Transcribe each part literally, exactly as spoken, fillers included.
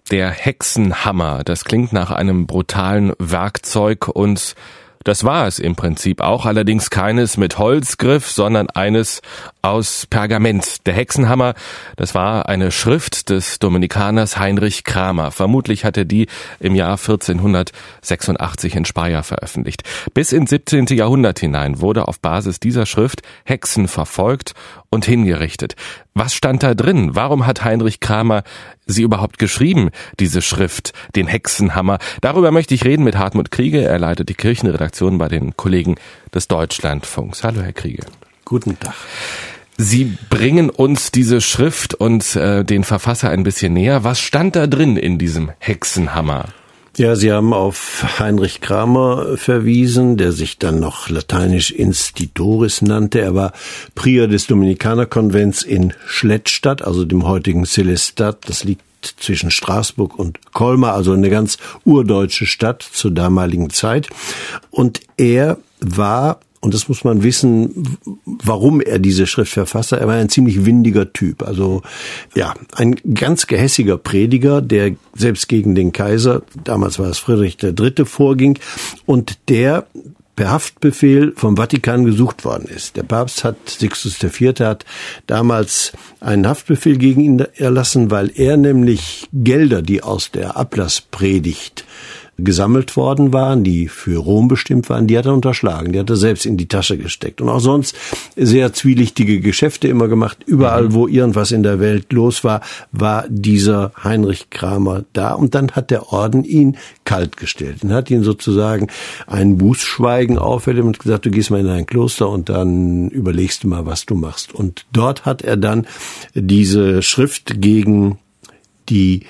Der Hexenhammer, das klingt nach einem brutalen Werkzeug und das war es im Prinzip auch, allerdings keines mit Holzgriff, sondern eines aus Pergament. Der Hexenhammer, das war eine Schrift des Dominikaners Heinrich Kramer. Vermutlich hat er die im Jahr vierzehnhundertsechsundachtzig in Speyer veröffentlicht. Bis ins siebzehnte Jahrhundert hinein wurde auf Basis dieser Schrift Hexen verfolgt und hingerichtet. Was stand da drin? Warum hat Heinrich Kramer sie überhaupt geschrieben, diese Schrift, den Hexenhammer? Darüber möchte ich reden mit Hartmut Kriege. Er leitet die Kirchenredaktion bei den Kollegen des Deutschlandfunks. Hallo, Herr Kriege. Guten Tag. Sie bringen uns diese Schrift und äh, den Verfasser ein bisschen näher. Was stand da drin in diesem Hexenhammer? Ja, Sie haben auf Heinrich Kramer verwiesen, der sich dann noch lateinisch Institutoris nannte. Er war Prior des Dominikanerkonvents in Schlettstadt, also dem heutigen Sélestat. Das liegt zwischen Straßburg und Colmar, also eine ganz urdeutsche Stadt zur damaligen Zeit. Und er war, und das muss man wissen, warum er diese Schrift verfasste. Er war ein ziemlich windiger Typ. Also, ja, ein ganz gehässiger Prediger, der selbst gegen den Kaiser, damals war es Friedrich der Dritte, vorging und der per Haftbefehl vom Vatikan gesucht worden ist. Der Papst hat, Sixtus der Vierte, hat damals einen Haftbefehl gegen ihn erlassen, weil er nämlich Gelder, die aus der Ablasspredigt gesammelt worden waren, die für Rom bestimmt waren, die hat er unterschlagen, die hat er selbst in die Tasche gesteckt. Und auch sonst sehr zwielichtige Geschäfte immer gemacht. Überall, wo irgendwas in der Welt los war, war dieser Heinrich Kramer da. Und dann hat der Orden ihn kaltgestellt und hat ihn sozusagen ein Bußschweigen auferlegt und gesagt, du gehst mal in ein Kloster und dann überlegst du mal, was du machst. Und dort hat er dann diese Schrift gegen die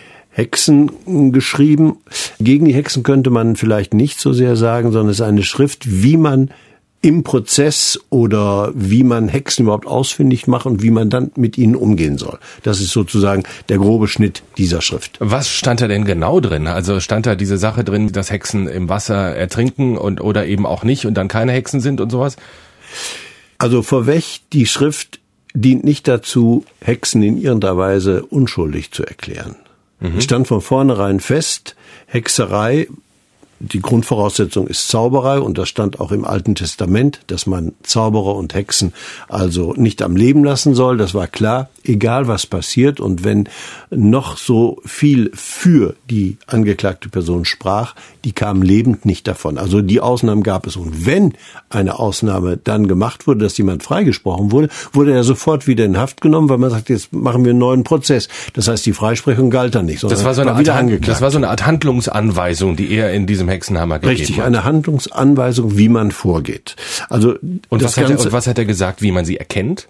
Hexen geschrieben. Gegen die Hexen könnte man vielleicht nicht so sehr sagen, sondern es ist eine Schrift, wie man im Prozess oder wie man Hexen überhaupt ausfindig macht und wie man dann mit ihnen umgehen soll. Das ist sozusagen der grobe Schnitt dieser Schrift. Was stand da denn genau drin? Also stand da diese Sache drin, dass Hexen im Wasser ertrinken und oder eben auch nicht und dann keine Hexen sind und sowas? Also vorweg, die Schrift dient nicht dazu, Hexen in irgendeiner Weise unschuldig zu erklären. Es stand von vornherein fest, Hexerei, die Grundvoraussetzung ist Zauberei und das stand auch im Alten Testament, dass man Zauberer und Hexen also nicht am Leben lassen soll. Das war klar, egal was passiert und wenn noch so viel für die angeklagte Person sprach, die kamen lebend nicht davon. Also die Ausnahmen gab es und wenn eine Ausnahme dann gemacht wurde, dass jemand freigesprochen wurde, wurde er sofort wieder in Haft genommen, weil man sagt, jetzt machen wir einen neuen Prozess. Das heißt, die Freisprechung galt dann nicht, sondern das war so eine, war wieder Art, angeklagt. Das war so eine Art Handlungsanweisung, die er in diesem Hexenhammer gegeben Richtig, hat. eine Handlungsanweisung, wie man vorgeht. Also und, das was hat er, Ganze, und was hat er gesagt, wie man sie erkennt?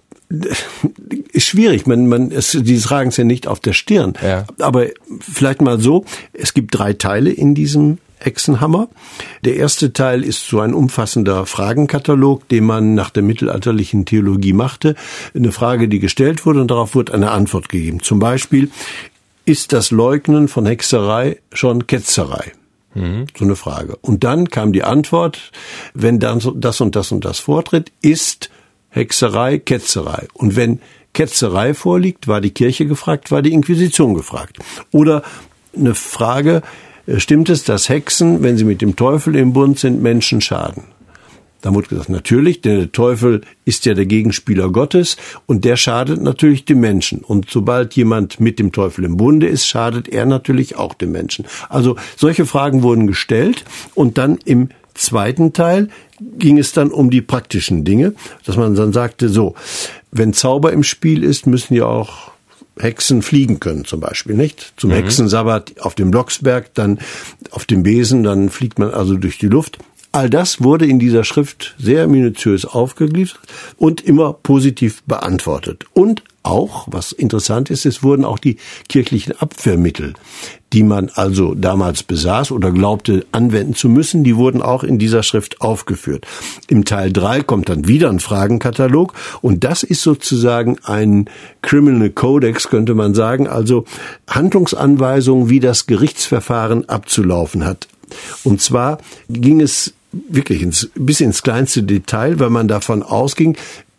Ist schwierig, man, man, es, die tragen es ja nicht auf der Stirn. Ja. Aber vielleicht mal so, es gibt drei Teile in diesem Hexenhammer. Der erste Teil ist so ein umfassender Fragenkatalog, den man nach der mittelalterlichen Theologie machte. Eine Frage, die gestellt wurde und darauf wurde eine Antwort gegeben. Zum Beispiel, ist das Leugnen von Hexerei schon Ketzerei? Mhm. So eine Frage. Und dann kam die Antwort, wenn dann das und das und das vortritt, ist Hexerei Ketzerei. Und wenn Ketzerei vorliegt, war die Kirche gefragt, war die Inquisition gefragt. Oder eine Frage, stimmt es, dass Hexen, wenn sie mit dem Teufel im Bund sind, Menschen schaden? Da wurde gesagt, natürlich, denn der Teufel ist ja der Gegenspieler Gottes und der schadet natürlich dem Menschen. Und sobald jemand mit dem Teufel im Bunde ist, schadet er natürlich auch dem Menschen. Also solche Fragen wurden gestellt und dann im zweiten Teil ging es dann um die praktischen Dinge, dass man dann sagte, so, wenn Zauber im Spiel ist, müssen ja auch Hexen fliegen können zum Beispiel, nicht? Zum mhm. Hexensabbat auf dem Blocksberg, dann auf dem Besen, dann fliegt man also durch die Luft. All das wurde in dieser Schrift sehr minutiös aufgegliedert und immer positiv beantwortet. Und auch, was interessant ist, es wurden auch die kirchlichen Abwehrmittel, die man also damals besaß oder glaubte anwenden zu müssen, die wurden auch in dieser Schrift aufgeführt. Im Teil drei kommt dann wieder ein Fragenkatalog und das ist sozusagen ein Criminal Codex, könnte man sagen, also Handlungsanweisungen, wie das Gerichtsverfahren abzulaufen hat. Und zwar ging es wirklich ins, bis ins kleinste Detail, weil man davon ausging,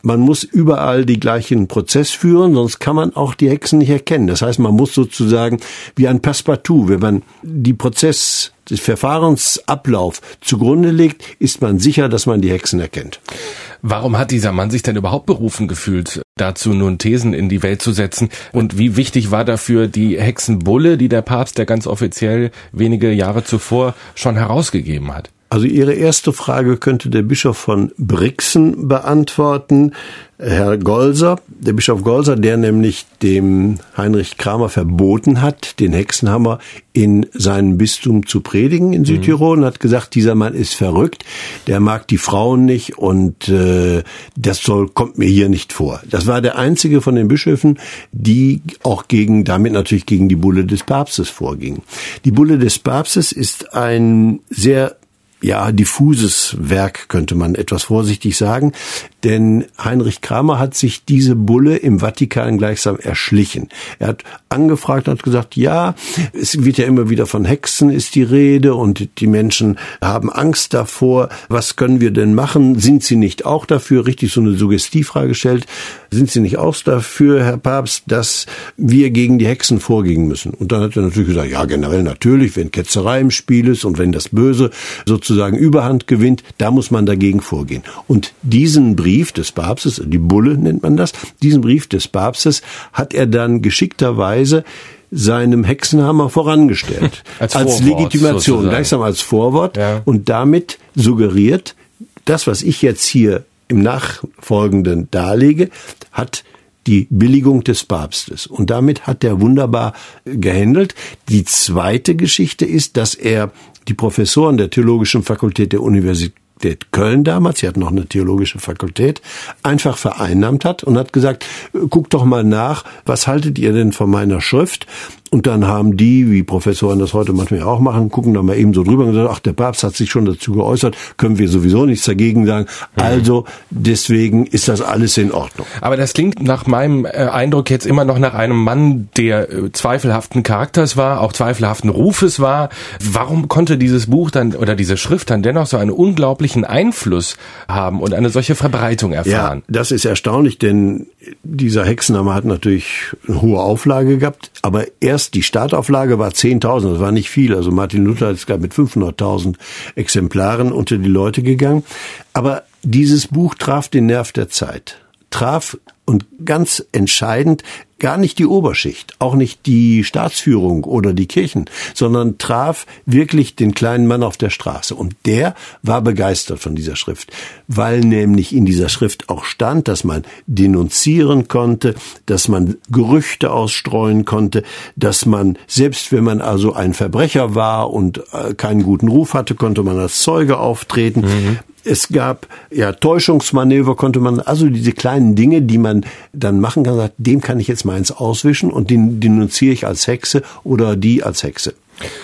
man muss überall die gleichen Prozess führen, sonst kann man auch die Hexen nicht erkennen. Das heißt, man muss sozusagen wie ein Passepartout, wenn man die Prozess des Verfahrensablauf zugrunde legt, ist man sicher, dass man die Hexen erkennt. Warum hat dieser Mann sich denn überhaupt berufen gefühlt, dazu nun Thesen in die Welt zu setzen? Und wie wichtig war dafür die Hexenbulle, die der Papst ja ganz offiziell wenige Jahre zuvor schon herausgegeben hat? Also Ihre erste Frage könnte der Bischof von Brixen beantworten, Herr Golser, der Bischof Golser, der nämlich dem Heinrich Kramer verboten hat, den Hexenhammer in seinem Bistum zu predigen in Südtirol, und hat gesagt, dieser Mann ist verrückt, der mag die Frauen nicht und äh, das soll kommt mir hier nicht vor. Das war der einzige von den Bischöfen, die auch gegen damit natürlich gegen die Bulle des Papstes vorgingen. Die Bulle des Papstes ist ein sehr ja, diffuses Werk, könnte man etwas vorsichtig sagen, denn Heinrich Kramer hat sich diese Bulle im Vatikan gleichsam erschlichen. Er hat angefragt und hat gesagt, ja, es wird ja immer wieder von Hexen ist die Rede und die Menschen haben Angst davor. Was können wir denn machen? Sind Sie nicht auch dafür? Richtig so eine Suggestivfrage gestellt. Sind Sie nicht auch dafür, Herr Papst, dass wir gegen die Hexen vorgehen müssen? Und dann hat er natürlich gesagt, ja, generell natürlich, wenn Ketzerei im Spiel ist und wenn das Böse sozusagen Überhand gewinnt, da muss man dagegen vorgehen. Und diesen Brief des Papstes, die Bulle nennt man das, diesen Brief des Papstes hat er dann geschickterweise seinem Hexenhammer vorangestellt. als, als Legitimation, sozusagen. Gleichsam als Vorwort, ja. Und damit suggeriert, das, was ich jetzt hier im Nachfolgenden darlege, hat die Billigung des Papstes. Und damit hat er wunderbar gehandelt. Die zweite Geschichte ist, dass er die Professoren der Theologischen Fakultät der Universität Köln damals, sie hat noch eine theologische Fakultät, einfach vereinnahmt hat und hat gesagt, guckt doch mal nach, was haltet ihr denn von meiner Schrift? Und dann haben die, wie Professoren das heute manchmal auch machen, gucken da mal eben so drüber und sagen, ach, der Papst hat sich schon dazu geäußert, können wir sowieso nichts dagegen sagen. Also deswegen ist das alles in Ordnung. Aber das klingt nach meinem Eindruck jetzt immer noch nach einem Mann, der zweifelhaften Charakters war, auch zweifelhaften Rufes war. Warum konnte dieses Buch dann oder diese Schrift dann dennoch so einen unglaublichen Einfluss haben und eine solche Verbreitung erfahren? Ja, das ist erstaunlich, denn dieser Hexenhammer hat natürlich eine hohe Auflage gehabt, aber erst die Startauflage war zehntausend, das war nicht viel. Also Martin Luther ist gerade mit fünfhunderttausend Exemplaren unter die Leute gegangen. Aber dieses Buch traf den Nerv der Zeit. Traf und ganz entscheidend gar nicht die Oberschicht, auch nicht die Staatsführung oder die Kirchen, sondern traf wirklich den kleinen Mann auf der Straße. Und der war begeistert von dieser Schrift, weil nämlich in dieser Schrift auch stand, dass man denunzieren konnte, dass man Gerüchte ausstreuen konnte, dass man, selbst wenn man also ein Verbrecher war und keinen guten Ruf hatte, konnte man als Zeuge auftreten. Mhm. Es gab ja Täuschungsmanöver, konnte man, also diese kleinen Dinge, die man dann machen kann, sagt, dem kann ich jetzt meins auswischen und den denunziere ich als Hexe oder die als Hexe.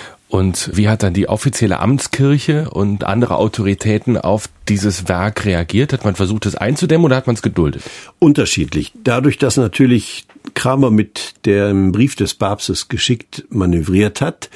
Und wie hat dann die offizielle Amtskirche und andere Autoritäten auf dieses Werk reagiert? Hat man versucht, es einzudämmen oder hat man es geduldet? Unterschiedlich. Dadurch, dass natürlich Kramer mit dem Brief des Papstes geschickt manövriert hat,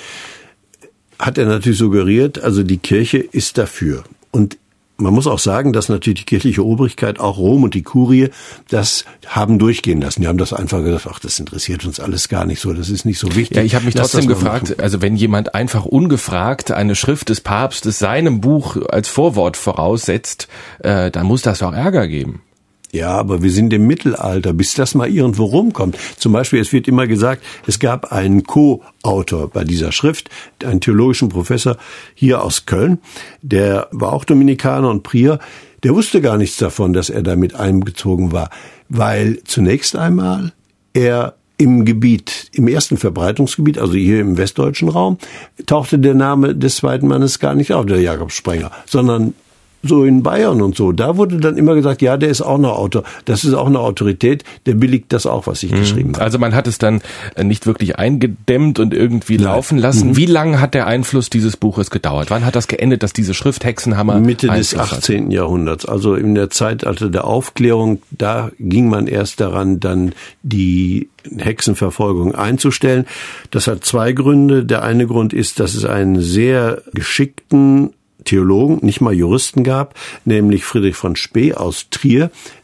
hat er natürlich suggeriert, also die Kirche ist dafür. Und man muss auch sagen, dass natürlich die kirchliche Obrigkeit, auch Rom und die Kurie, das haben durchgehen lassen. Die haben das einfach gesagt, ach, das interessiert uns alles gar nicht so, das ist nicht so wichtig. Ja, ich habe mich Lass trotzdem gefragt, also wenn jemand einfach ungefragt eine Schrift des Papstes seinem Buch als Vorwort voraussetzt, äh, dann muss das auch Ärger geben. Ja, aber wir sind im Mittelalter, bis das mal irgendwo rumkommt. Zum Beispiel, es wird immer gesagt, es gab einen Co-Autor bei dieser Schrift, einen theologischen Professor hier aus Köln, der war auch Dominikaner und Prior, der wusste gar nichts davon, dass er damit einbezogen war, weil zunächst einmal er im Gebiet, im ersten Verbreitungsgebiet, also hier im westdeutschen Raum, tauchte der Name des zweiten Mannes gar nicht auf, der Jakob Sprenger, sondern so in Bayern und so, da wurde dann immer gesagt, ja, der ist auch noch Autor, das ist auch eine Autorität, der billigt das auch, was ich mhm. geschrieben habe. Also man hat es dann nicht wirklich eingedämmt und irgendwie Nein. laufen lassen. Mhm. Wie lange hat der Einfluss dieses Buches gedauert? Wann hat das geendet, dass diese Schrift Hexenhammer Mitte des achtzehnten Jahrhunderts, also in der Zeitalter der Aufklärung, da ging man erst daran, dann die Hexenverfolgung einzustellen. Das hat zwei Gründe. Der eine Grund ist, dass es einen sehr geschickten Theologen, nicht mal Juristen gab, nämlich Friedrich von Spee aus Trier,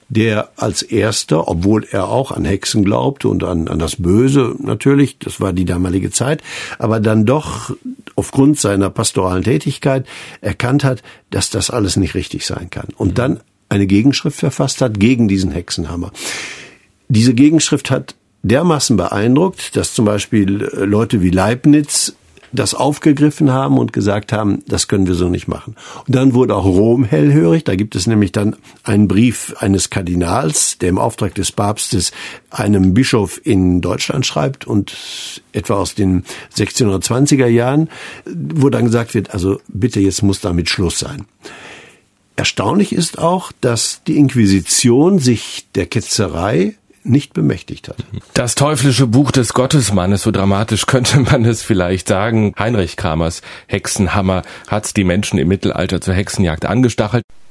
der als erster, obwohl er auch an Hexen glaubte und an, an das Böse natürlich, das war die damalige Zeit, aber dann doch aufgrund seiner pastoralen Tätigkeit erkannt hat, dass das alles nicht richtig sein kann. Und dann eine Gegenschrift verfasst hat gegen diesen Hexenhammer. Diese Gegenschrift hat dermaßen beeindruckt, dass zum Beispiel Leute wie Leibniz das aufgegriffen haben und gesagt haben, das können wir so nicht machen. Und dann wurde auch Rom hellhörig. Da gibt es nämlich dann einen Brief eines Kardinals, der im Auftrag des Papstes einem Bischof in Deutschland schreibt und etwa aus den sechzehnhundertzwanziger Jahren, wo dann gesagt wird, also bitte, jetzt muss damit Schluss sein. Erstaunlich ist auch, dass die Inquisition sich der Ketzerei nicht bemächtigt hat. Das teuflische Buch des Gottesmannes, so dramatisch könnte man es vielleicht sagen. Heinrich Kramers Hexenhammer hat die Menschen im Mittelalter zur Hexenjagd angestachelt.